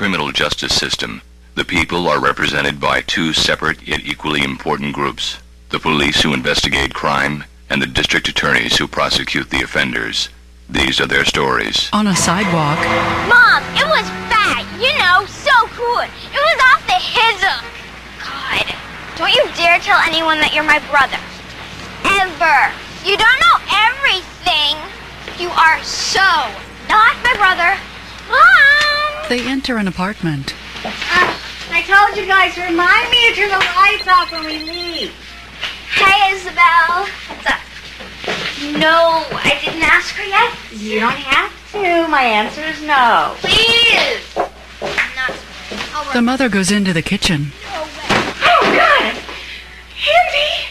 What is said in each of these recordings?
criminal justice system, the people are represented by two separate yet equally important groups: the police who investigate crime and the district attorneys who prosecute the offenders. These are their stories. On a sidewalk. Mom, it was fat, so good. It was off the hizzock. God, don't you dare tell anyone that you're my brother. Ever. You don't know everything. You are so not my brother. Mom! They enter an apartment. I told you guys, remind me to turn the lights off when we leave. Hey, Isabel. What's up? No, I didn't ask her yet. You don't have to. My answer is no. Please. I'm not. I'll work. The mother goes into the kitchen. No way. Oh, God! Andy!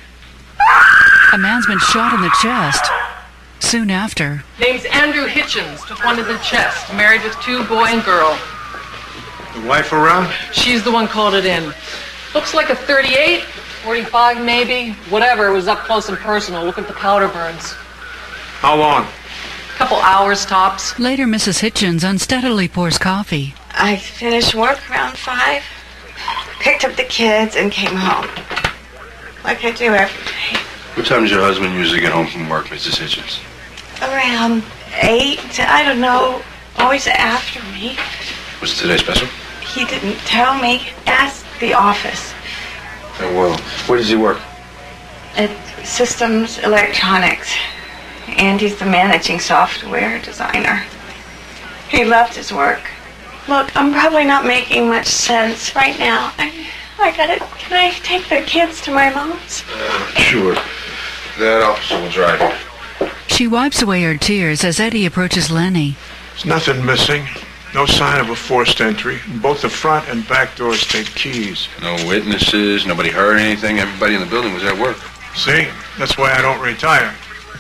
A man's been shot in the chest. Soon after, Name's Andrew Hitchens, took one to the chest, married with 2 boy and girl. The wife around? She's the one called it in. Looks like a 38, 45 maybe, whatever, it was up close and personal. Look at the powder burns. How long? Couple hours tops. later Mrs. Hitchens unsteadily pours coffee. I finished work around 5, picked up the kids, and came home. Like I do every day. What time does your husband usually get home from work, Mrs. Hitchens? Around 8, I don't know, always after me. Was today special? He didn't tell me. Ask the office. Oh, well, where does he work? At Systems Electronics. Andy's the managing software designer. He loved his work. Look, I'm probably not making much sense right now. Can I take the kids to my mom's? Sure. That officer will drive you. She wipes away her tears as Eddie approaches Lenny. There's nothing missing. No sign of a forced entry. Both the front and back doors take keys. No witnesses, nobody heard anything. Everybody in the building was at work. See? That's why I don't retire.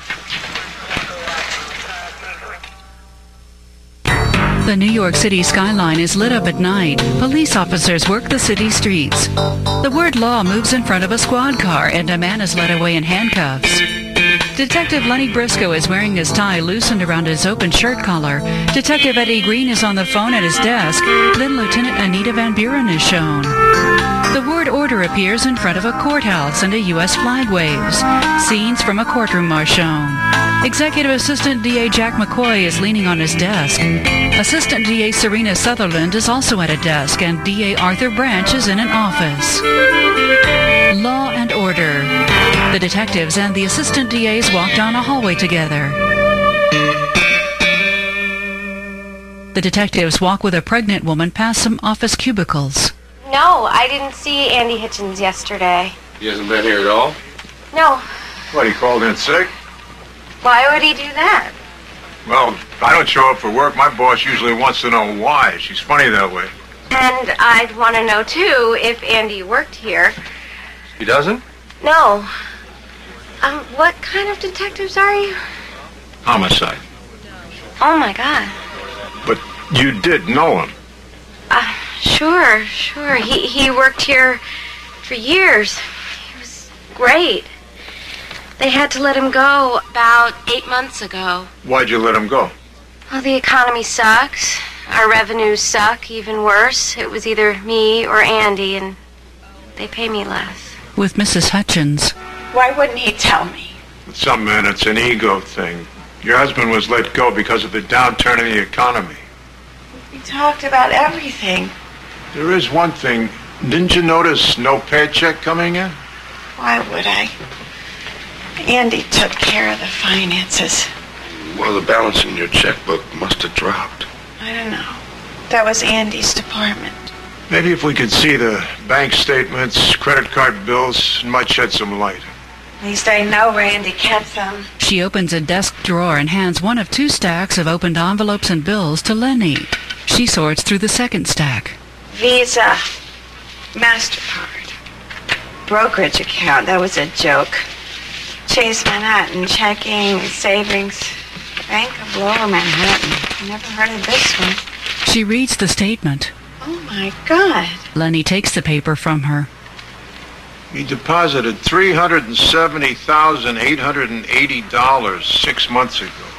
The New York City skyline is lit up at night. Police officers work the city streets. The word law moves in front of a squad car, and a man is led away in handcuffs. Detective Lenny Briscoe is wearing his tie loosened around his open shirt collar. Detective Eddie Green is on the phone at his desk. Then Lieutenant Anita Van Buren is shown. The word order appears in front of a courthouse and a U.S. flag waves. Scenes from a courtroom are shown. Executive Assistant D.A. Jack McCoy is leaning on his desk. Assistant D.A. Serena Sutherland is also at a desk, and D.A. Arthur Branch is in an office. Law and order. The detectives and the assistant DAs walk down a hallway together. The detectives walk with a pregnant woman past some office cubicles. No, I didn't see Andy Hitchens yesterday. He hasn't been here at all? No. What, he called in sick? Why would he do that? Well, I don't show up for work. My boss usually wants to know why. She's funny that way. And I'd want to know, too, if Andy worked here. He doesn't? No. What kind of detectives are you? Homicide. Oh, my God. But you did know him. Sure. He worked here for years. He was great. They had to let him go about 8 months ago. Why'd you let him go? Well, the economy sucks. Our revenues suck even worse. It was either me or Andy, and they pay me less. With Mrs. Hutchens. Why wouldn't he tell me? With some men, it's an ego thing. Your husband was let go because of the downturn in the economy. We talked about everything. There is one thing. Didn't you notice no paycheck coming in? Why would I? Andy took care of the finances. Well, the balance in your checkbook must have dropped. I don't know. That was Andy's department. Maybe if we could see the bank statements, credit card bills, it might shed some light. At least I know where Andy kept them. She opens a desk drawer and hands one of 2 stacks of opened envelopes and bills to Lenny. She sorts through the second stack. Visa. MasterCard. Brokerage account. That was a joke. Chase Manhattan. Checking, savings. Bank of Lower Manhattan. Never heard of this one. She reads the statement. Oh, my God. Lenny takes the paper from her. He deposited $370,880 6 months ago.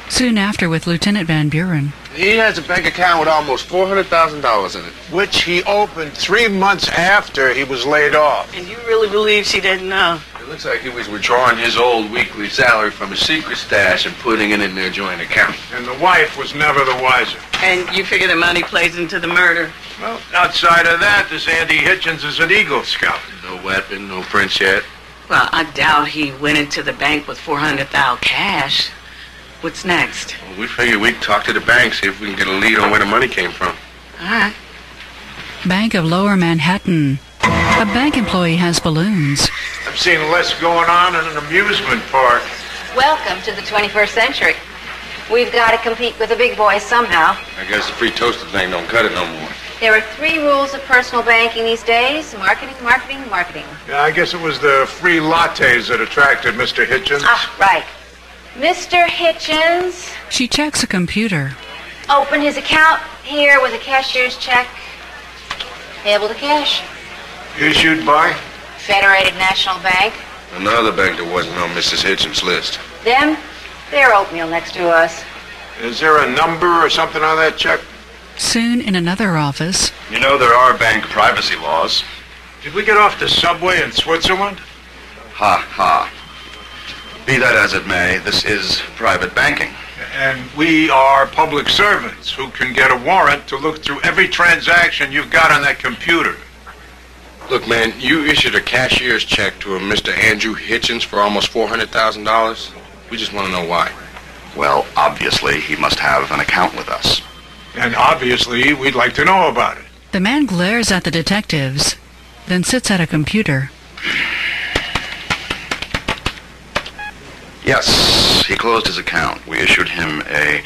Soon after with Lieutenant Van Buren. He has a bank account with almost $400,000 in it. Which he opened 3 months after he was laid off. And you really believe she didn't know? It looks like he was withdrawing his old weekly salary from a secret stash and putting it in their joint account. And the wife was never the wiser. And you figure the money plays into the murder? Well, outside of that, this Andy Hitchens is an Eagle Scout. No weapon, no prints yet. Well, I doubt he went into the bank with $400,000 cash. What's next? Well, we figured we'd talk to the bank, see if we can get a lead on where the money came from. All right. Bank of Lower Manhattan. A bank employee has balloons. I've seen less going on in an amusement park. Welcome to the 21st century. We've got to compete with the big boys somehow. I guess the free toaster thing don't cut it no more. There are 3 rules of personal banking these days. Marketing, marketing, marketing. Yeah, I guess it was the free lattes that attracted Mr. Hitchens. Ah, right. Mr. Hitchens, She checks a computer. open his account here with a cashier's check. Payable to cash. Issued by? Federated National Bank. Another bank that wasn't on Mrs. Hitchens' list. Them, they're oatmeal next to us. Is there a number or something on that check? Soon in another office. You know there are bank privacy laws. Did we get off the subway in Switzerland? Ha ha. Be that as it may, this is private banking. And we are public servants who can get a warrant to look through every transaction you've got on that computer. Look, man, you issued a cashier's check to a Mr. Andrew Hitchens for almost $400,000. We just want to know why. Well, obviously, he must have an account with us. And obviously, we'd like to know about it. The man glares at the detectives, then sits at a computer. Yes, he closed his account. We issued him a...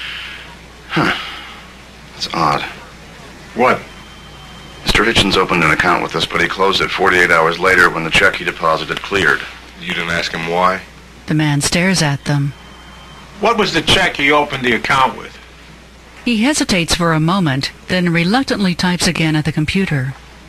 That's odd. What? Mr. Hitchens opened an account with us, but he closed it 48 hours later when the check he deposited cleared. You didn't ask him why? The man stares at them. What was the check he opened the account with? He hesitates for a moment, then reluctantly types again at the computer.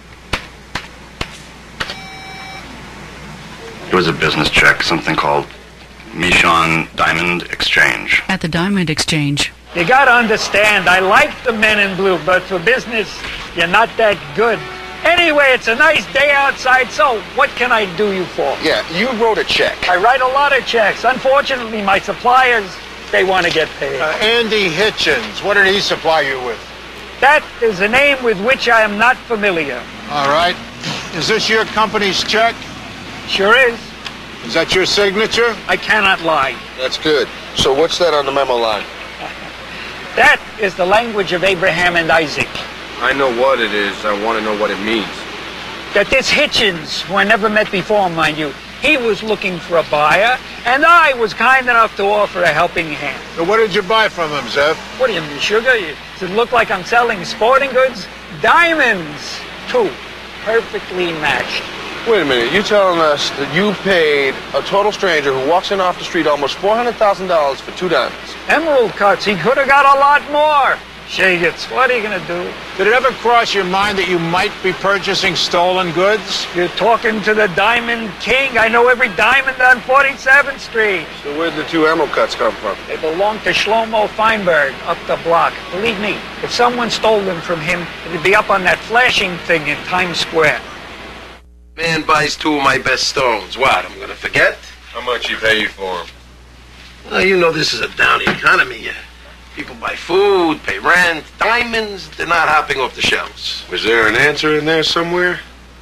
It was a business check, something called Michon Diamond Exchange. At the Diamond Exchange. You gotta understand, I like the men in blue, but for business, you're not that good. Anyway, it's a nice day outside, so what can I do you for? Yeah, you wrote a check. I write a lot of checks. Unfortunately, my suppliers, they want to get paid. Andy Hitchens, what did he supply you with? That is a name with which I am not familiar. All right. Is this your company's check? Sure is. Is that your signature? I cannot lie. That's good. So what's that on the memo line? That is the language of Abraham and Isaac. I know what it is. I want to know what it means. That this Hitchens, who I never met before, mind you, he was looking for a buyer, and I was kind enough to offer a helping hand. So what did you buy from him, Zev? What do you mean, sugar? Does it look like I'm selling sporting goods? Diamonds, too. Perfectly matched. Wait a minute. You telling us that you paid a total stranger who walks in off the street almost $400,000 for 2 diamonds? Emerald cuts. He could have got a lot more. Shagets, what are you going to do? Did it ever cross your mind that you might be purchasing stolen goods? You're talking to the Diamond King. I know every diamond on 47th Street. So where'd the 2 emerald cuts come from? They belong to Shlomo Feinberg up the block. Believe me, if someone stole them from him, it'd be up on that flashing thing in Times Square. Man buys 2 of my best stones. What, I'm going to forget? How much you pay for them? Well, you know this is a down economy. People buy food, pay rent, diamonds. They're not hopping off the shelves. Was there an answer in there somewhere?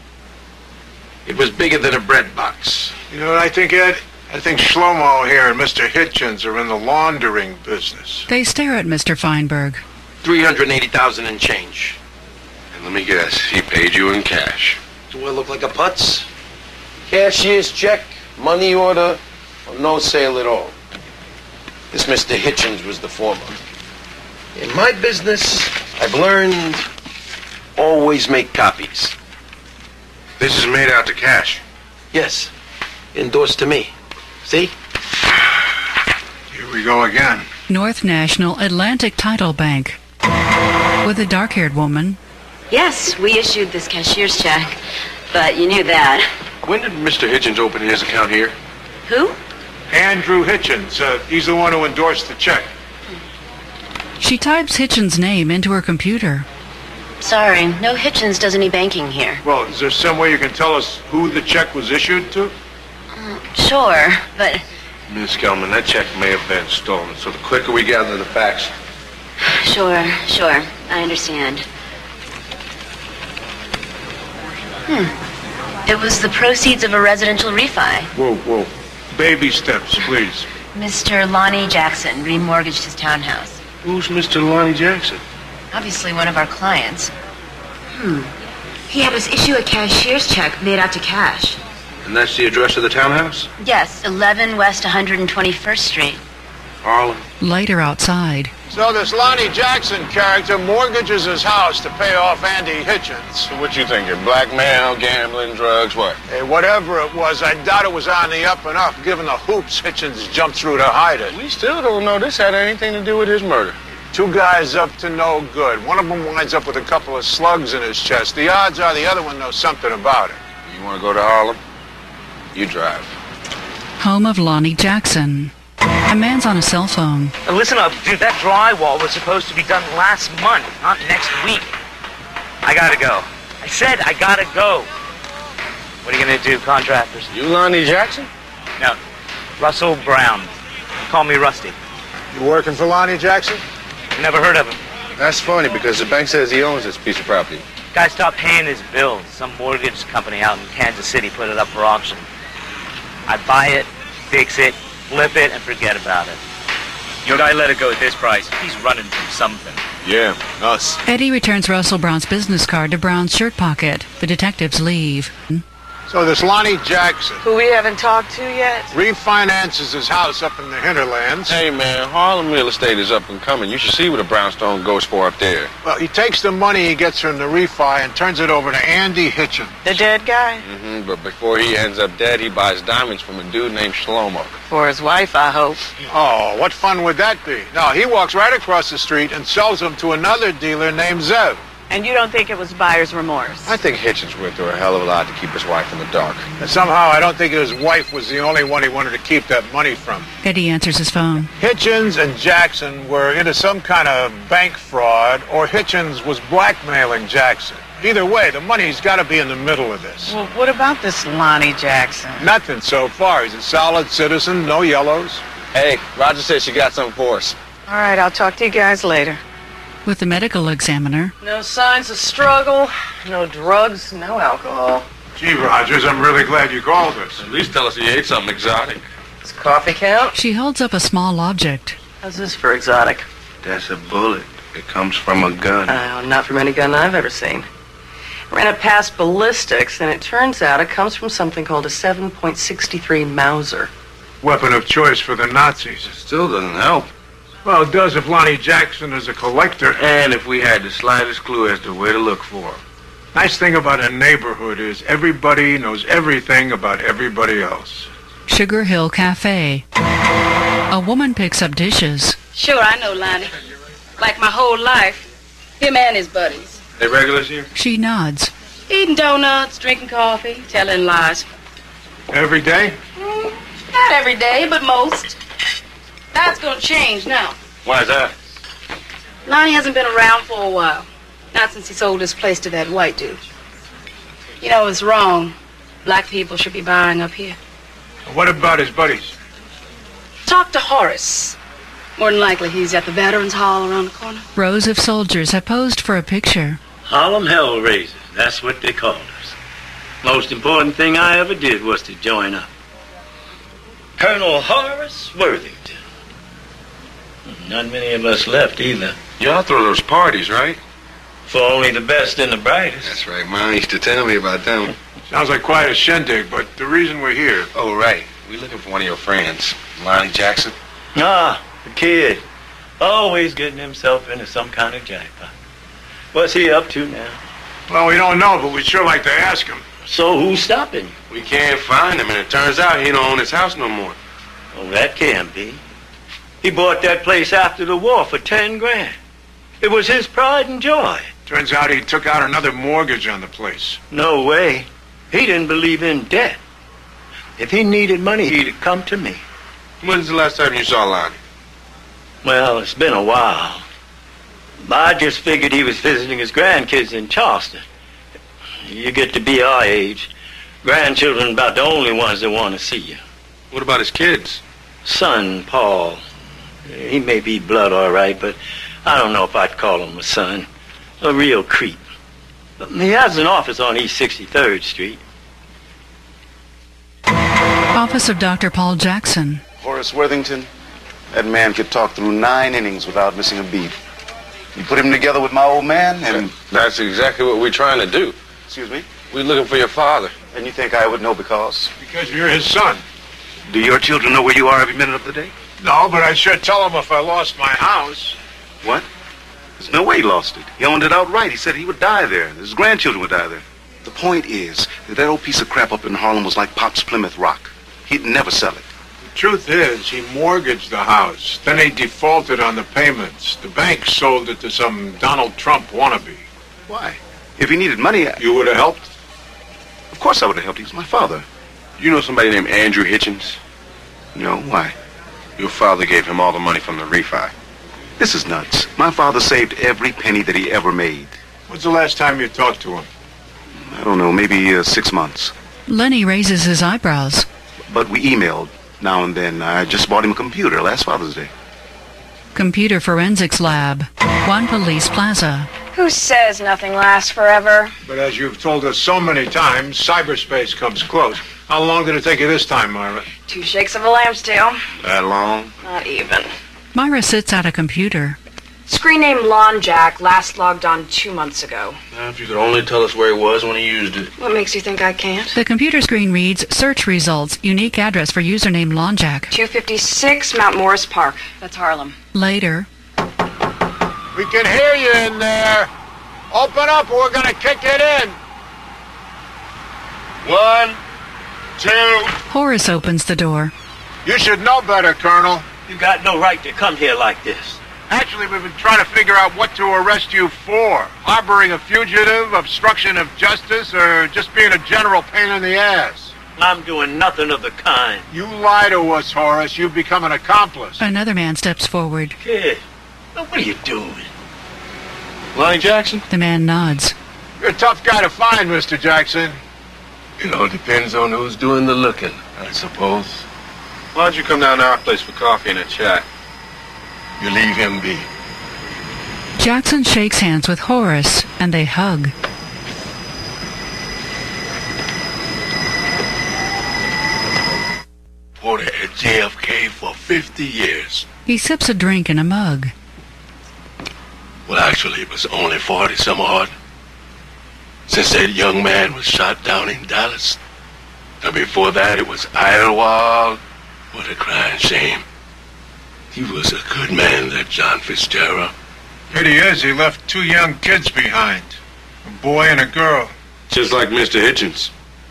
It was bigger than a bread box. You know what I think, Ed? I think Shlomo here and Mr. Hitchens are in the laundering business. They stare at Mr. Feinberg. $380,000 and change. And let me guess, he paid you in cash. Do I look like a putz? Cashier's check, money order, or no sale at all? This Mr. Hitchens was the former. In my business, I've learned always make copies. This is made out to cash. Yes, endorsed to me. See? Here we go again. North National Atlantic Title Bank. With a dark-haired woman. Yes, we issued this cashier's check, but you knew that. When did Mr. Hitchens open his account here? Who? Andrew Hitchens. He's the one who endorsed the check. She types Hitchens' name into her computer. Sorry, no Hitchens does any banking here. Well, is there some way you can tell us who the check was issued to? Sure, but... Miss Gelman, that check may have been stolen, so the quicker we gather the facts... Sure, I understand. It was the proceeds of a residential refi. Whoa. Baby steps, please. Mr. Lonnie Jackson remortgaged his townhouse. Who's Mr. Lonnie Jackson? Obviously one of our clients. He had us issue a cashier's check made out to cash. And that's the address of the townhouse? Yes, 11 West 121st Street. Harlem. Later outside. So this Lonnie Jackson character mortgages his house to pay off Andy Hitchens. So what you thinking? Blackmail, gambling, drugs, what? Hey, whatever it was, I doubt it was on the up and up, given the hoops Hitchens jumped through to hide it. We still don't know this had anything to do with his murder. Two guys up to no good. One of them winds up with a couple of slugs in his chest. The odds are the other one knows something about it. You want to go to Harlem? You drive. Home of Lonnie Jackson. A man's on a cell phone. Listen up, dude, that drywall was supposed to be done last month, not next week. I gotta go. I said I gotta go. What are you gonna do, contractors? You Lonnie Jackson? No, Russell Brown. Call me Rusty. You working for Lonnie Jackson? Never heard of him. That's funny because the bank says he owns this piece of property. Guy stopped paying his bills. Some mortgage company out in Kansas City put it up for auction. I buy it, fix it, flip it, and forget about it. Your guy let it go at this price. He's running from something. Yeah, us. Eddie returns Russell Brown's business card to Brown's shirt pocket. The detectives leave. So this Lonnie Jackson, Who we haven't talked to yet? refinances his house up in the hinterlands. Hey, man, Harlem real estate is up and coming. You should see what a brownstone goes for up there. Well, he takes the money he gets from the refi and turns it over to Andy Hitchens. The dead guy? But before he ends up dead, he buys diamonds from a dude named Shlomo. For his wife, I hope. Oh, what fun would that be? No, he walks right across the street and sells them to another dealer named Zev. And you don't think it was buyer's remorse? I think Hitchens went through a hell of a lot to keep his wife in the dark. And somehow I don't think his wife was the only one he wanted to keep that money from. Eddie answers his phone. Hitchens and Jackson were into some kind of bank fraud, or Hitchens was blackmailing Jackson. Either way, the money's got to be in the middle of this. Well, what about this Lonnie Jackson? Nothing so far. He's a solid citizen, no yellows. Hey, Roger said she got something for us. All right, I'll talk to you guys later. With the medical examiner. No signs of struggle, no drugs, no alcohol. Gee, Rogers, I'm really glad you called us. At least tell us he ate something exotic. Does coffee count? She holds up a small object. How's this for exotic? That's a bullet. It comes from a gun. Not from any gun I've ever seen. Ran it past ballistics, and it turns out it comes from something called a 7.63 Mauser. Weapon of choice for the Nazis. Still doesn't help. Well, it does if Lonnie Jackson is a collector. And if we had the slightest clue as to where to look for him. Nice thing about a neighborhood is everybody knows everything about everybody else. Sugar Hill Cafe. A woman picks up dishes. Sure, I know Lonnie. Like my whole life. Him and his buddies. They regulars here? She nods. Eating donuts, drinking coffee, telling lies. Every day? Not every day, but most. That's gonna change now. Why's that? Lonnie hasn't been around for a while. Not since he sold his place to that white dude. You know, it's wrong. Black people should be buying up here. What about his buddies? Talk to Horace. More than likely he's at the Veterans Hall around the corner. Rows of soldiers have posed for a picture. Harlem Hellraisers, that's what they called us. Most important thing I ever did was to join up. Colonel Horace Worthington. Not many of us left either. Y'all throw those parties, right? For only the best and the brightest. That's right. Mom used to tell me about them. Sounds like quite a shindig, but the reason we're here... Oh, right. We're looking for one of your friends, Lonnie Jackson. Ah, the kid. Always getting himself into some kind of jackpot. What's he up to now? Well, we don't know, but we'd sure like to ask him. So who's stopping you? We can't find him, and it turns out he don't own his house no more. Oh, that can't be. He bought that place after the war for 10 grand. It was his pride and joy. Turns out he took out another mortgage on the place. No way. He didn't believe in debt. If he needed money, he'd come to me. When's the last time you saw Lonnie? Well, it's been a while. I just figured he was visiting his grandkids in Charleston. You get to be our age. Grandchildren are about the only ones that want to see you. What about his kids? Son, Paul. He may be blood all right, but I don't know if I'd call him a son. A real creep. He has an office on East 63rd Street. Office of Dr. Paul Jackson. Horace Worthington, that man could talk through 9 innings without missing a beat. You put him together with my old man, and... That's exactly what we're trying to do. Excuse me? We're looking for your father. And you think I would know because? Because you're his son. Do your children know where you are every minute of the day? No, but I sure tell him if I lost my house. What? There's no way he lost it. He owned it outright. He said he would die there. His grandchildren would die there. The point is that old piece of crap up in Harlem was like Pop's Plymouth Rock. He'd never sell it. The truth is, he mortgaged the house. Then he defaulted on the payments. The bank sold it to some Donald Trump wannabe. Why? If he needed money, You would have helped? Of course I would have helped. He was my father. You know somebody named Andrew Hitchens? No, why? Your father gave him all the money from the refi. This is nuts. My father saved every penny that he ever made. When's the last time you talked to him? I don't know, maybe 6 months. Lenny raises his eyebrows. But we emailed now and then. I just bought him a computer last Father's Day. Computer Forensics Lab. One Police Plaza. Who says nothing lasts forever? But as you've told us so many times, cyberspace comes close. How long did it take you this time, Myra? 2 shakes of a lamb's tail. That long? Not even. Myra sits at a computer. Screen name Lon Jack, last logged on 2 months ago. Now, if you could only tell us where he was when he used it. What makes you think I can't? The computer screen reads, search results, unique address for username Lonjack. 256 Mount Morris Park. That's Harlem. Later. We can hear you in there. Open up or we're going to kick it in. 1, 2. Horace opens the door. You should know better, Colonel. You got no right to come here like this. Actually, we've been trying to figure out what to arrest you for. Harboring a fugitive, obstruction of justice, or just being a general pain in the ass. I'm doing nothing of the kind. You lie to us, Horace. You've become an accomplice. Another man steps forward. Kid, what are you doing? Lonnie Jackson? The man nods. You're a tough guy to find, Mr. Jackson. It all depends on who's doing the looking, I suppose. Why don't you come down to our place for coffee and a chat? You leave him be. Jackson shakes hands with Horace, and they hug. Porter at JFK for 50 years. He sips a drink in a mug. Well, actually, it was only 40 some odd. Since that young man was shot down in Dallas. And before that, it was Idlewild. What a crying shame. He was a good man, that John Fitzgerald. Here he is. He left 2 young kids behind. A boy and a girl. Just like Mr. Hitchens.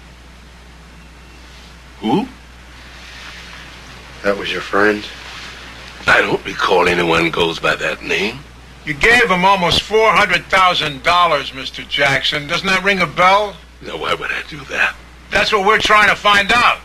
Who? That was your friend? I don't recall anyone goes by that name. You gave him almost $400,000, Mr. Jackson. Doesn't that ring a bell? Now, why would I do that? That's what we're trying to find out.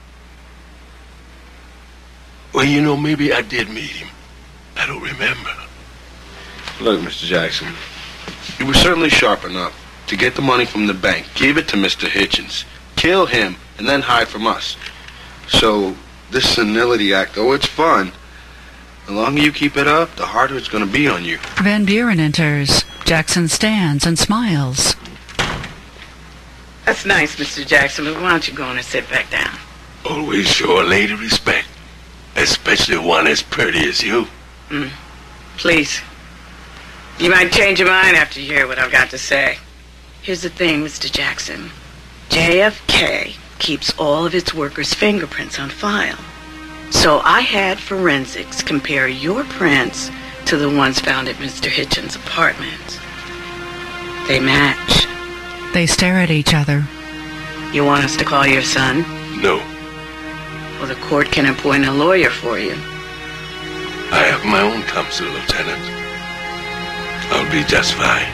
Well, you know, maybe I did meet him. I don't remember. Look, Mr. Jackson, you were certainly sharp enough to get the money from the bank, give it to Mr. Hitchens, kill him, and then hide from us. So, this senility act, oh, it's fun. The longer you keep it up, the harder it's going to be on you. Van Buren enters. Jackson stands and smiles. That's nice, Mr. Jackson, but why don't you go on and sit back down? Always show a lady respect. Especially one as pretty as you. Please. You might change your mind after you hear what I've got to say. Here's the thing, Mr. Jackson. JFK keeps all of its workers' fingerprints on file. So I had forensics compare your prints to the ones found at Mr. Hitchens' apartment. They match. They stare at each other. You want us to call your son? No. Well, the court can appoint a lawyer for you. I have my own counsel, Lieutenant. I'll be just fine.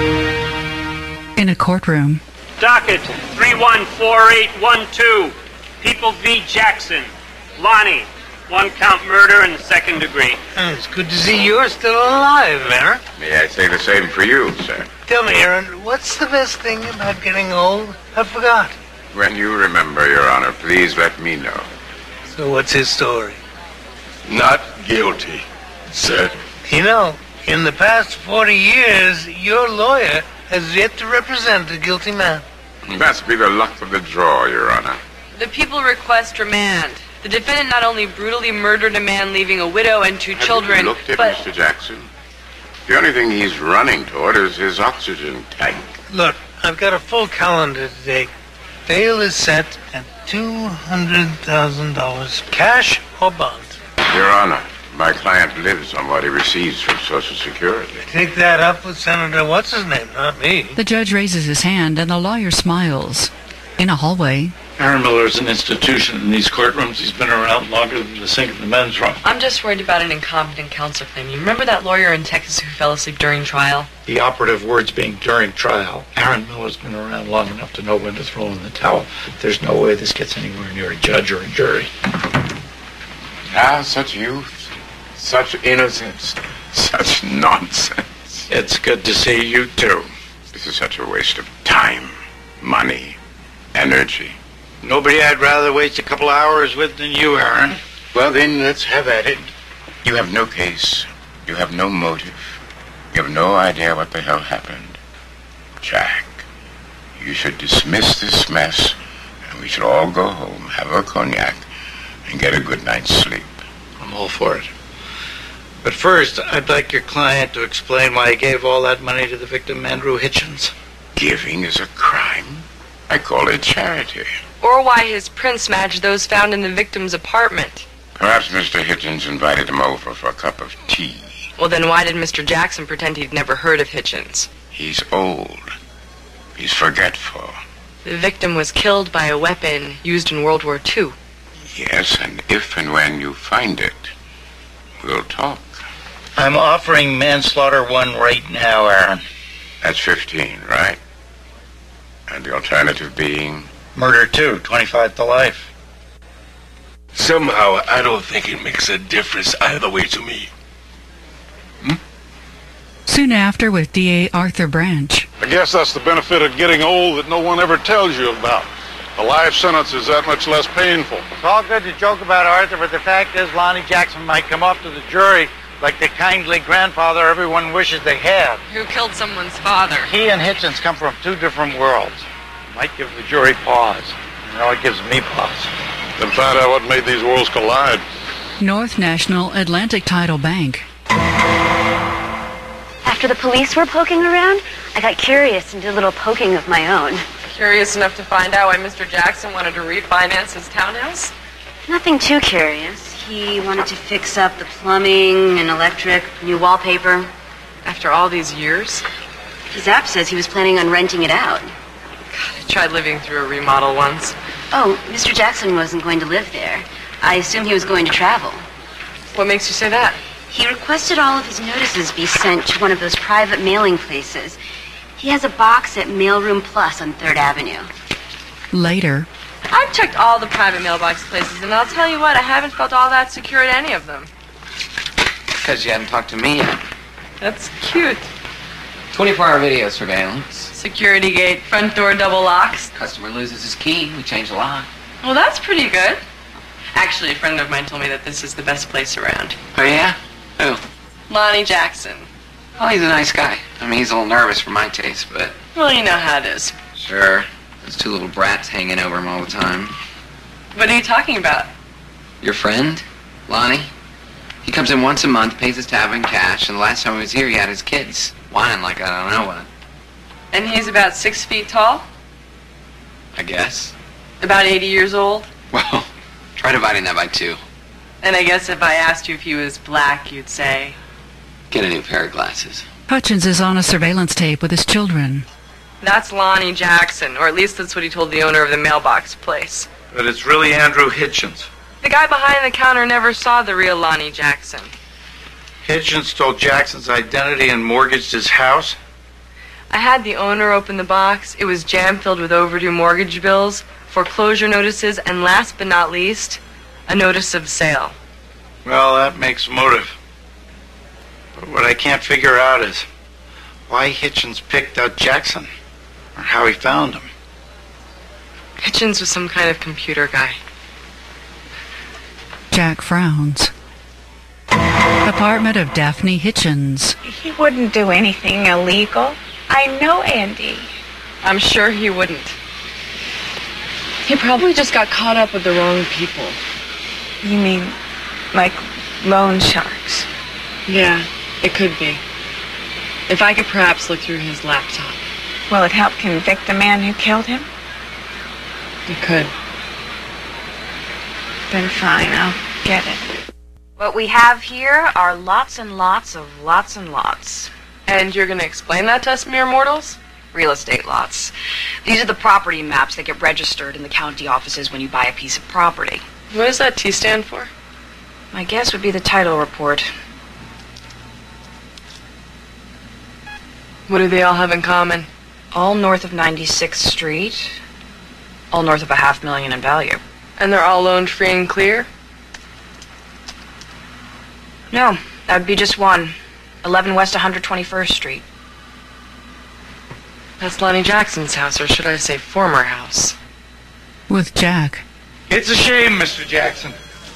In a courtroom. Docket 314812. People v. Jackson. Lonnie, 1-count murder in the 2nd degree. It's good to see you're still alive, Aaron. May I say the same for you, sir? Tell me, Aaron, what's the best thing about getting old? I forgot. When you remember, Your Honor, please let me know. So what's his story? Not guilty, sir. You know, in the past 40 years, your lawyer has yet to represent a guilty man. Must be the luck of the draw, Your Honor. The people request remand. The defendant not only brutally murdered a man leaving a widow and 2 children, Have you looked at but... Mr. Jackson? The only thing he's running toward is his oxygen tank. Look, I've got a full calendar today. Bail is set at $200,000, cash or bond. Your Honor, my client lives on what he receives from Social Security. Take that up with Senator What's-His-Name, not me. The judge raises his hand and the lawyer smiles. In a hallway, Aaron Miller is an institution in these courtrooms. He's been around longer than the sink in the men's room. I'm just worried about an incompetent counsel claim. You remember that lawyer in Texas who fell asleep during trial? The operative words being during trial. Aaron Miller's been around long enough to know when to throw in the towel. There's no way this gets anywhere near a judge or a jury. Ah, such youth, such innocence, such nonsense. It's good to see you, too. This is such a waste of time, money, energy. Nobody I'd rather waste a couple hours with than you, Aaron. Well, then, let's have at it. You have no case. You have no motive. You have no idea what the hell happened. Jack, you should dismiss this mess, and we should all go home, have a cognac, and get a good night's sleep. I'm all for it. But first, I'd like your client to explain why he gave all that money to the victim, Andrew Hitchens. Giving is a crime. I call it charity. Or why his prints match those found in the victim's apartment. Perhaps Mr. Hitchens invited him over for a cup of tea. Well, then why did Mr. Jackson pretend he'd never heard of Hitchens? He's old. He's forgetful. The victim was killed by a weapon used in World War II. Yes, and if and when you find it, we'll talk. I'm offering manslaughter 1 right now, Aaron. That's 15, right? And the alternative being? Murder 2, 25 to life. Somehow, I don't think it makes a difference either way to me. soon after with D.A. Arthur Branch. I guess that's the benefit of getting old that no one ever tells you about. A life sentence is that much less painful. It's all good to joke about Arthur, but the fact is Lonnie Jackson might come up to the jury like the kindly grandfather everyone wishes they had. Who killed someone's father. He and Hitchens come from 2 different worlds. It might give the jury pause. You know, it gives me pause. Then find out what made these worlds collide. North National Atlantic Title Bank. After the police were poking around, I got curious and did a little poking of my own. Curious enough to find out why Mr. Jackson wanted to refinance his townhouse? Nothing too curious. He wanted to fix up the plumbing and electric, new wallpaper. After all these years? His app says he was planning on renting it out. God, I tried living through a remodel once. Oh, Mr. Jackson wasn't going to live there. I assumed he was going to travel. What makes you say that? He requested all of his notices be sent to one of those private mailing places. He has a box at Mailroom Plus on 3rd Avenue. Later. I've checked all the private mailbox places, and I'll tell you what, I haven't felt all that secure at any of them. Because you haven't talked to me yet. That's cute. 24-hour video surveillance. Security gate, front door double locks. Customer loses his key, we change the lock. Well, that's pretty good. Actually, a friend of mine told me that this is the best place around. Oh, yeah? Who? Lonnie Jackson. Oh, he's a nice guy. I mean, he's a little nervous for my taste, but... Well, you know how it is. Sure. Those 2 little brats hanging over him all the time. What are you talking about? Your friend, Lonnie? He comes in once a month, pays his tab in cash, and the last time he was here, he had his kids. Whining like I don't know what. And he's about 6 feet tall? I guess. About 80 years old? Well, try dividing that by 2. And I guess if I asked you if he was black, you'd say... Get a new pair of glasses. Hutchins is on a surveillance tape with his children. That's Lonnie Jackson, or at least that's what he told the owner of the mailbox place. But it's really Andrew Hitchens. The guy behind the counter never saw the real Lonnie Jackson. Hitchens stole Jackson's identity and mortgaged his house? I had the owner open the box. It was jam-filled with overdue mortgage bills, foreclosure notices, and last but not least, a notice of sale. Well, that makes motive. But what I can't figure out is why Hitchens picked out Jackson, or how he found him. Hitchens was some kind of computer guy. Jack frowns. Apartment of Daphne Hitchens. He wouldn't do anything illegal. I know Andy. I'm sure he wouldn't. He probably just got caught up with the wrong people. You mean like loan sharks? Yeah, it could be. If I could perhaps look through his laptop. Will it help convict the man who killed him? It could. Then fine, I'll get it. What we have here are lots and lots of lots and lots. And you're going to explain that to us mere mortals? Real estate lots. These are the property maps that get registered in the county offices when you buy a piece of property. What does that T stand for? My guess would be the title report. What do they all have in common? All north of 96th Street. All north of $500,000 in value. And they're all loan free and clear? No, that would be just one. 11 West 121st Street. That's Lonnie Jackson's house, or should I say former house. With Jack. It's a shame, Mr. Jackson.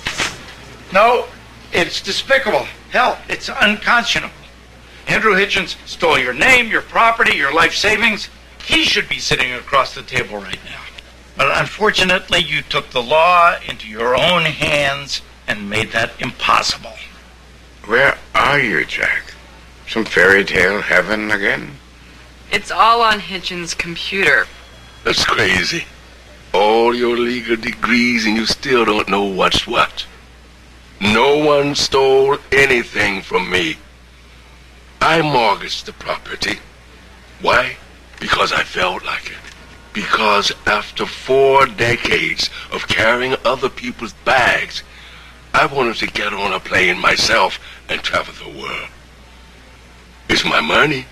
No, it's despicable. Hell, it's unconscionable. Andrew Hitchens stole your name, your property, your life savings. He should be sitting across the table right now. But unfortunately, you took the law into your own hands and made that impossible. Where are you, Jack? Some fairy tale heaven again? It's all on Hitchens' computer. That's crazy. All your legal degrees and you still don't know what's what. No one stole anything from me. I mortgaged the property. Why? Because I felt like it. Because after 4 decades of carrying other people's bags, I wanted to get on a plane myself and travel the world. It's my money.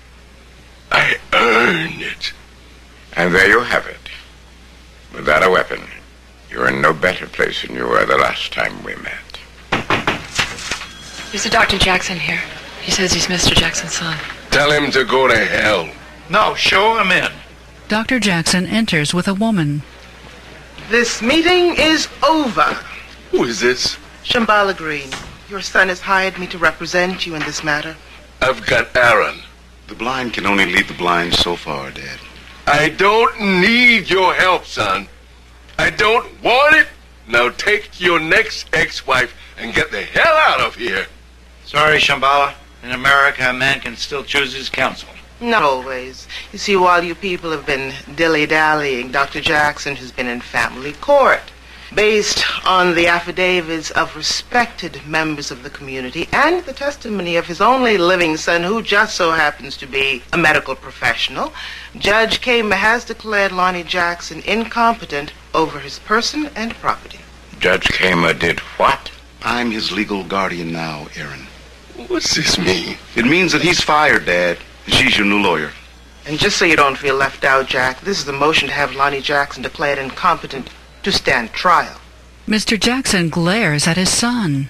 I earned it. And there you have it. Without a weapon, you're in no better place than you were the last time we met. There's a Dr. Jackson here. He says he's Mr. Jackson's son. Tell him to go to hell. No, show him in. Dr. Jackson enters with a woman. This meeting is over. Who is this? Shambhala Green. Your son has hired me to represent you in this matter. I've got Aaron. The blind can only lead the blind so far, Dad. I don't need your help, son. I don't want it. Now take your next ex-wife and get the hell out of here. Sorry, Shambhala. In America, a man can still choose his counsel. Not always. You see, while you people have been dilly-dallying, Dr. Jackson has been in family court. Based on the affidavits of respected members of the community and the testimony of his only living son, who just so happens to be a medical professional, Judge Kamer has declared Lonnie Jackson incompetent over his person and property. Judge Kamer did what? I'm his legal guardian now, Aaron. What's this mean? It means that he's fired, Dad, and she's your new lawyer. And just so you don't feel left out, Jack, this is a motion to have Lonnie Jackson declared incompetent to stand trial. Mr. Jackson glares at his son.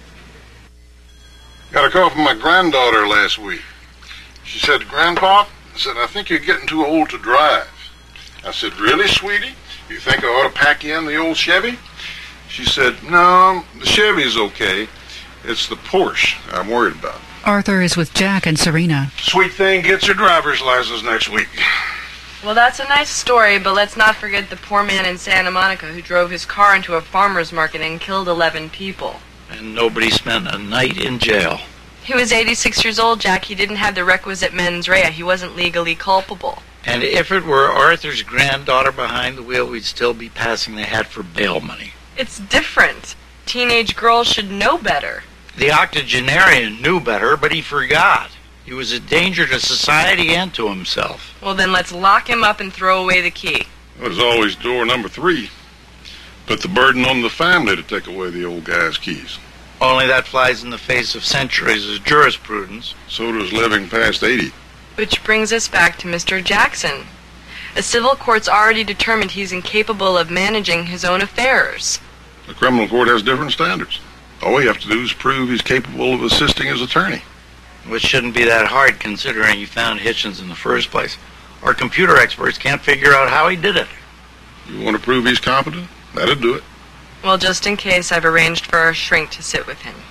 Got a call from my granddaughter last week. She said, Grandpa, I think you're getting too old to drive. I said, really, sweetie? You think I ought to pack you in the old Chevy? She said, no, the Chevy's okay. It's the Porsche I'm worried about. Arthur is with Jack and Serena. Sweet thing gets her driver's license next week. Well, that's a nice story, but let's not forget the poor man in Santa Monica who drove his car into a farmer's market and killed 11 people. And nobody spent a night in jail. He was 86 years old, Jack. He didn't have the requisite mens rea. He wasn't legally culpable. And if it were Arthur's granddaughter behind the wheel, we'd still be passing the hat for bail money. It's different. Teenage girls should know better. The octogenarian knew better, but he forgot. He was a danger to society and to himself. Well, then let's lock him up and throw away the key. There's always door number 3. Put the burden on the family to take away the old guy's keys. Only that flies in the face of centuries of jurisprudence. So does living past 80. Which brings us back to Mr. Jackson. A civil court's already determined he's incapable of managing his own affairs. The criminal court has different standards. All we have to do is prove he's capable of assisting his attorney. Which shouldn't be that hard considering you found Hitchens in the first place. Our computer experts can't figure out how he did it. You want to prove he's competent? That'd do it. Well, just in case, I've arranged for our shrink to sit with him.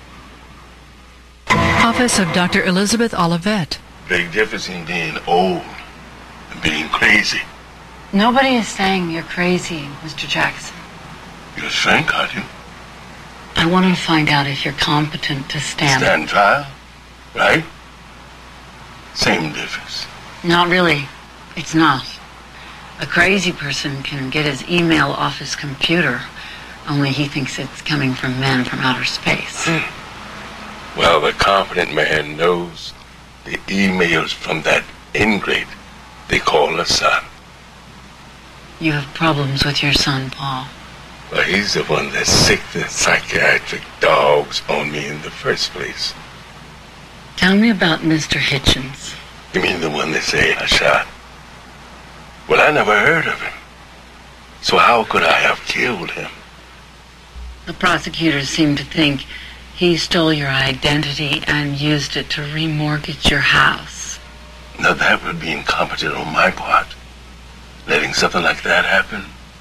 Office of Dr. Elizabeth Olivet. Big difference in being old and being crazy. Nobody is saying you're crazy, Mr. Jackson. You think, aren't you? I want to find out if you're competent to stand trial, right? Same difference. Not really. It's not. A crazy person can get his email off his computer, only he thinks it's coming from men from outer space. Well, the competent man knows the emails from that ingrate they call a son. You have problems with your son, Paul. Well, he's the one that sicked the psychiatric dogs on me in the first place. Tell me about Mr. Hitchens. You mean the one they say I shot? Well, I never heard of him. So how could I have killed him? The prosecutors seem to think he stole your identity and used it to remortgage your house. Now that would be incompetent on my part. Letting something like that happen.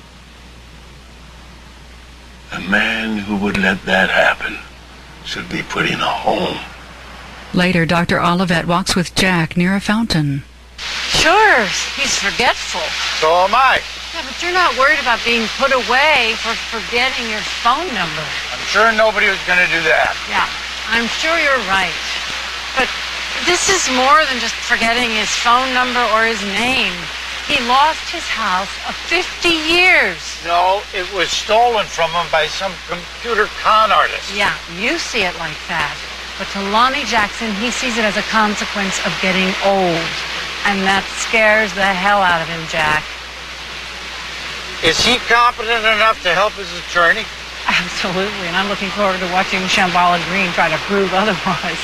A man who would let that happen should be put in a home. Later, Dr. Olivet walks with Jack near a fountain. Sure, he's forgetful. So am I. Yeah, but you're not worried about being put away for forgetting your phone number. I'm sure nobody was going to do that. Yeah, I'm sure you're right. But this is more than just forgetting his phone number or his name. He lost his house of 50 years. No, it was stolen from him by some computer con artist. Yeah, you see it like that. But to Lonnie Jackson, he sees it as a consequence of getting old. And that scares the hell out of him, Jack. Is he competent enough to help his attorney? Absolutely, and I'm looking forward to watching Shambhala Green try to prove otherwise.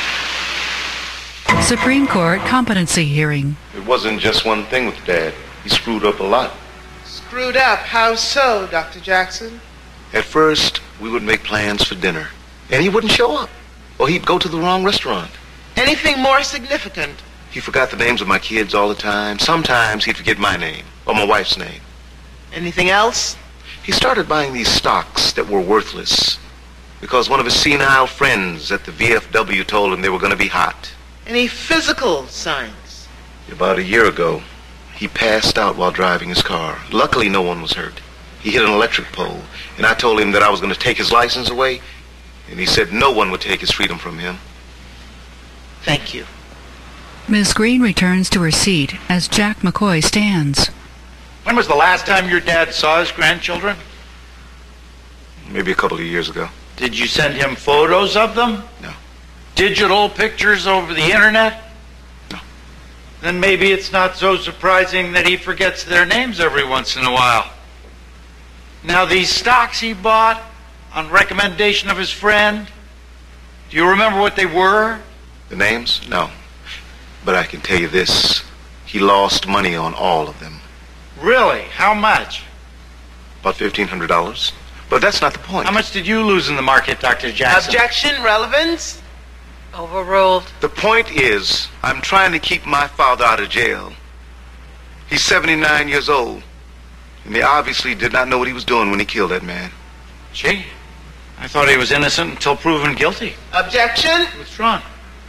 Supreme Court competency hearing. It wasn't just one thing with Dad. He screwed up a lot. Screwed up? How so, Dr. Jackson? At first, we would make plans for dinner, and he wouldn't show up. Or he'd go to the wrong restaurant. Anything more significant? He forgot the names of my kids all the time. Sometimes he'd forget my name, or my wife's name. Anything else? He started buying these stocks that were worthless because one of his senile friends at the VFW told him they were going to be hot. Any physical signs? About a year ago, he passed out while driving his car. Luckily, no one was hurt. He hit an electric pole, and I told him that I was going to take his license away, and he said no one would take his freedom from him. Thank you. Ms. Green returns to her seat as Jack McCoy stands. When was the last time your dad saw his grandchildren? Maybe a couple of years ago. Did you send him photos of them? No. Digital pictures over the internet? No. Then maybe it's not so surprising that he forgets their names every once in a while. Now, these stocks he bought on recommendation of his friend, do you remember what they were? The names? No. But I can tell you this. He lost money on all of them. Really? How much? About $1,500. But that's not the point. How much did you lose in the market, Dr. Jackson? Objection, relevance? Overruled. The point is, I'm trying to keep my father out of jail. He's 79 years old. And he obviously did not know what he was doing when he killed that man. Gee, I thought he was innocent until proven guilty. Objection? Withdrawn.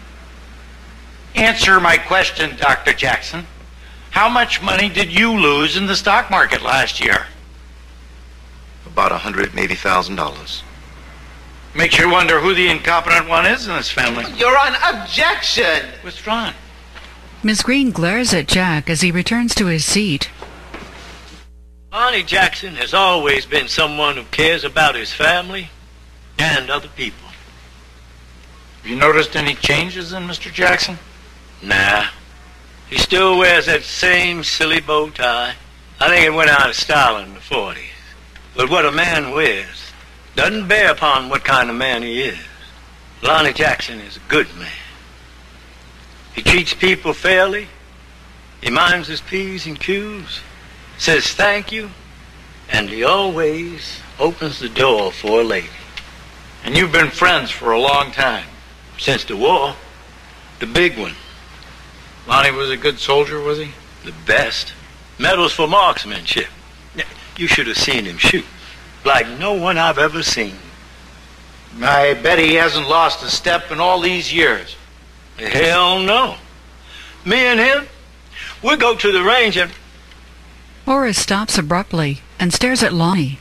Answer my question, Dr. Jackson. How much money did you lose in the stock market last year? About $180,000. Makes you wonder who the incompetent one is in this family. You're on objection. Withdrawn. Ms. Green glares at Jack as he returns to his seat. Lonnie Jackson has always been someone who cares about his family and other people. Have you noticed any changes in Mr. Jackson? Nah. He still wears that same silly bow tie. I think it went out of style in the 40s. But what a man wears doesn't bear upon what kind of man he is. Lonnie Jackson is a good man. He treats people fairly, He minds his P's and Q's, says thank you, and he always opens the door for a lady. And you've been friends for a long time. Since the war. The big one. Lonnie was a good soldier, was he? The best. Medals for marksmanship. You should have seen him shoot. Like no one I've ever seen. I bet he hasn't lost a step in all these years. Hell no. Me and him, we go to the range and... Horace stops abruptly and stares at Lonnie.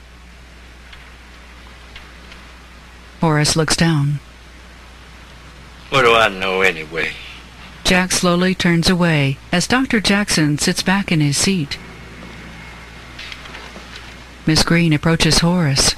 Horace looks down. What do I know anyway? Jack slowly turns away as Dr. Jackson sits back in his seat. Miss Green approaches Horace.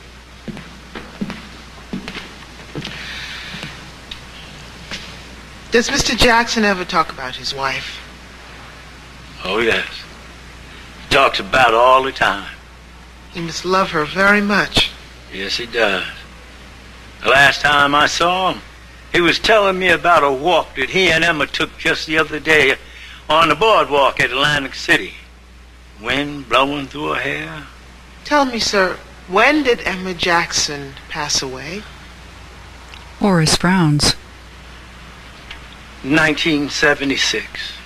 Does Mr. Jackson ever talk about his wife? Oh, yes. Talks about her all the time. He must love her very much. Yes, he does. The last time I saw him, he was telling me about a walk that he and Emma took just the other day on the boardwalk at Atlantic City. Wind blowing through her hair. Tell me, sir, when did Emma Jackson pass away? Horace frowns. 1976.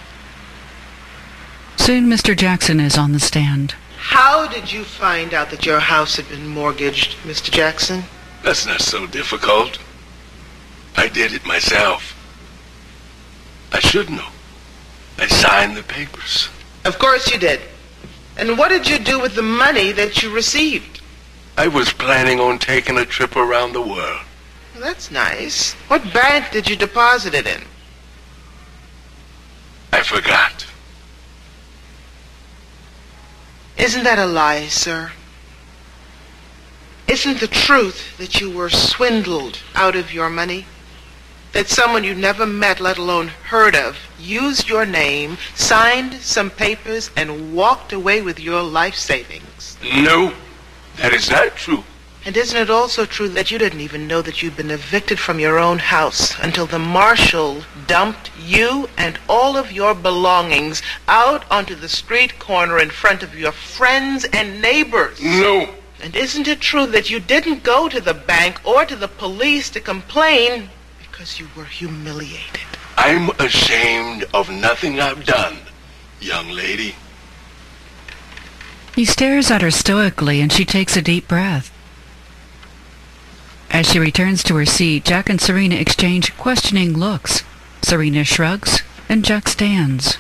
Soon Mr. Jackson is on the stand. How did you find out that your house had been mortgaged, Mr. Jackson? That's not so difficult. I did it myself. I should know. I signed the papers. Of course you did. And what did you do with the money that you received? I was planning on taking a trip around the world. Well, that's nice. What bank did you deposit it in? I forgot. Isn't that a lie, sir? Isn't the truth that you were swindled out of your money? That someone you never met, let alone heard of, used your name, signed some papers, and walked away with your life savings? No, that is not true. And isn't it also true that you didn't even know that you'd been evicted from your own house until the marshal dumped you and all of your belongings out onto the street corner in front of your friends and neighbors? No. And isn't it true that you didn't go to the bank or to the police to complain because you were humiliated? I'm ashamed of nothing I've done, young lady. He stares at her stoically and she takes a deep breath. As she returns to her seat, Jack and Serena exchange questioning looks. Serena shrugs and Jack stands.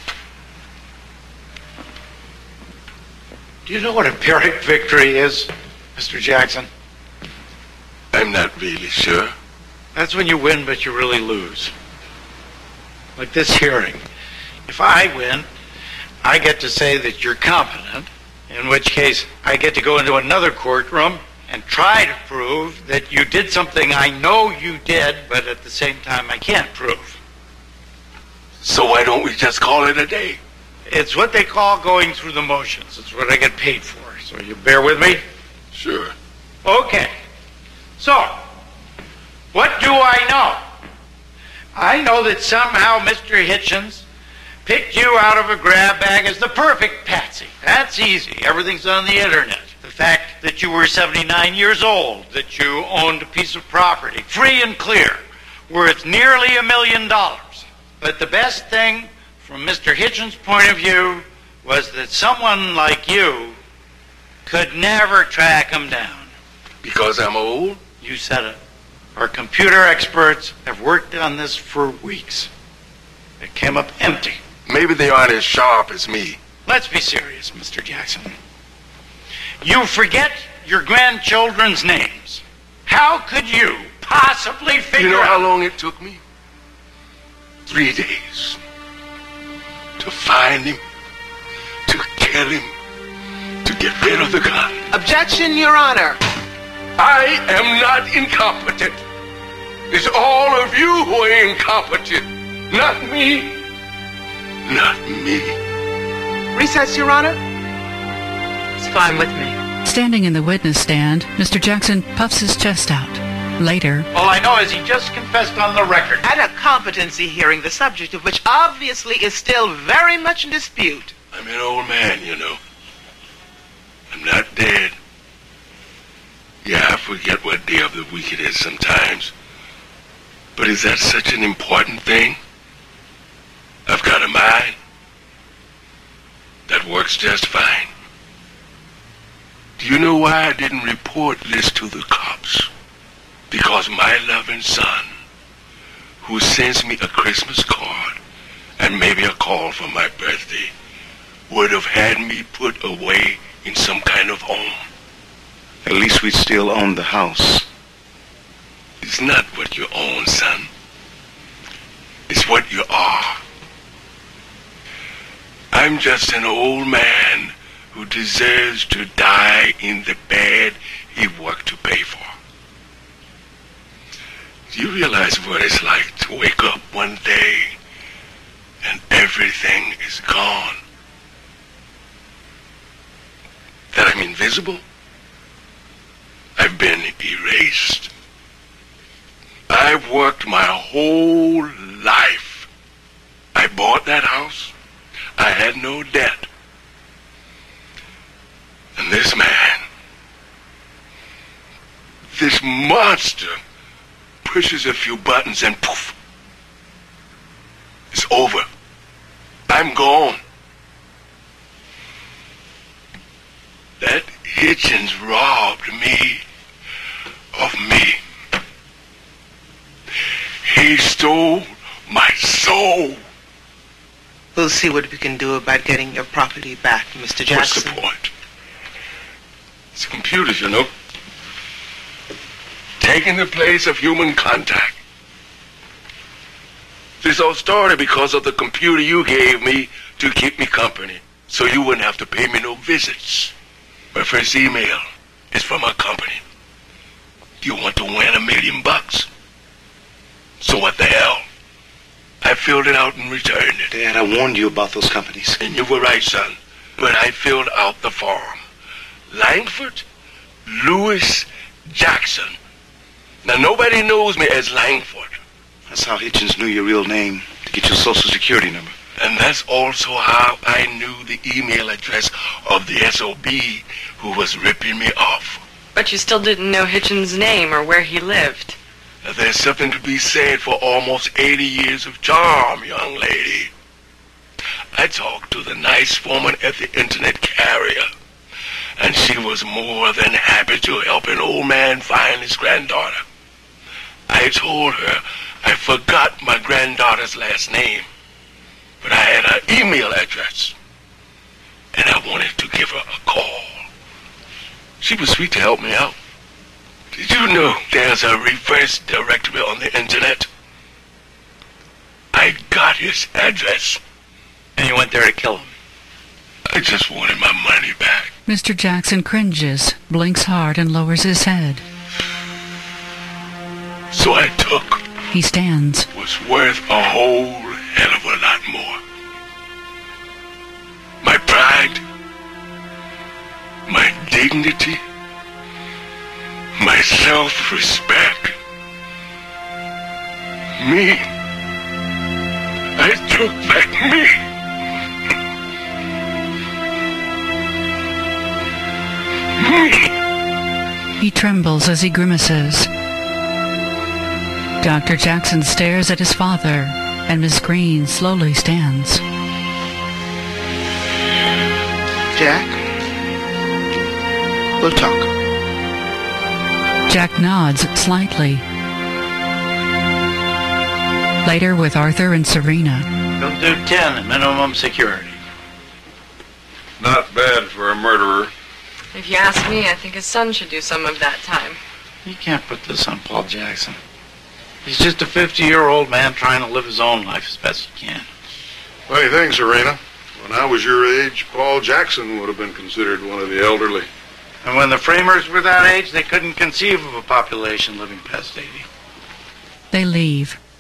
Do you know what a Pyrrhic victory is, Mr. Jackson? I'm not really sure. That's when you win, but you really lose. Like this hearing. If I win, I get to say that you're competent, in which case I get to go into another courtroom and try to prove that you did something I know you did, but at the same time I can't prove. So why don't we just call it a day? It's what they call going through the motions. It's what I get paid for. So you bear with me? Sure. Okay. So, what do I know? I know that somehow Mr. Hitchens picked you out of a grab bag as the perfect patsy. That's easy. Everything's on the internet. The fact that you were 79 years old, that you owned a piece of property, free and clear, worth nearly $1 million. But the best thing, from Mr. Hitchens' point of view, was that someone like you could never track him down. Because I'm old? You said it. Our computer experts have worked on this for weeks. It came up empty. Maybe they aren't as sharp as me. Let's be serious, Mr. Jackson. You forget your grandchildren's names. How could you possibly figure out... You know how long it took me? 3 days. To find him, to kill him, to get rid of the gun. Objection, Your Honor. I am not incompetent. It's all of you who are incompetent. Not me. Not me. Recess, Your Honor. It's fine with me. Standing in the witness stand, Mr. Jackson puffs his chest out. Later, All I know is he just confessed on the record. At a competency hearing, the subject of which obviously is still very much in dispute. I'm an old man, you know. I'm not dead. Yeah, I forget what day of the week it is sometimes. But is that such an important thing? I've got a mind that works just fine. Do you know why I didn't report this to the cops? Because my loving son, who sends me a Christmas card and maybe a call for my birthday, would have had me put away in some kind of home. At least we'd still own the house. It's not what you own, son. It's what you are. I'm just an old man who deserves to die in the bed he worked to pay for. Do you realize what it's like to wake up one day and everything is gone? That I'm invisible? I've been erased. I've worked my whole life. I bought that house. I had no debt. And this man, this monster, pushes a few buttons and poof, it's over. I'm gone. That Hitchens robbed me of me. He stole my soul. We'll see what we can do about getting your property back, Mr. Jackson. What's the point? It's computers, you know. Taking the place of human contact. This all started because of the computer you gave me to keep me company, so you wouldn't have to pay me no visits. My first email is from a company. You want to win $1 million? So what the hell? I filled it out and returned it. Dad, I warned you about those companies. And you were right, son. But I filled out the form. Langford Lewis Jackson. Now, nobody knows me as Langford. That's how Hitchens knew your real name, to get your social security number. And that's also how I knew the email address of the SOB who was ripping me off. But you still didn't know Hitchens' name or where he lived. Now, there's something to be said for almost 80 years of charm, young lady. I talked to the nice woman at the internet carrier, and she was more than happy to help an old man find his granddaughter. I told her I forgot my granddaughter's last name, but I had her email address, and I wanted to give her a call. She was sweet to help me out. Did you know there's a reverse directory on the internet? I got his address. And you went there to kill him. I just wanted my money back. Mr. Jackson cringes, blinks hard, and lowers his head. So I took. He stands. Was worth a whole hell of a lot more. My pride, my dignity, my self-respect. Me. I took back me. He trembles as he grimaces. Dr. Jackson stares at his father, and Miss Green slowly stands. Jack, we'll talk. Jack nods slightly. Later with Arthur and Serena. He'll do 10 minimum security. Not bad for a murderer. If you ask me, I think his son should do some of that time. You can't put this on Paul Jackson. He's just a 50-year-old man trying to live his own life as best he can. Funny thing, Serena. When I was your age, Paul Jackson would have been considered one of the elderly. And when the framers were that age, they couldn't conceive of a population living past 80. They leave.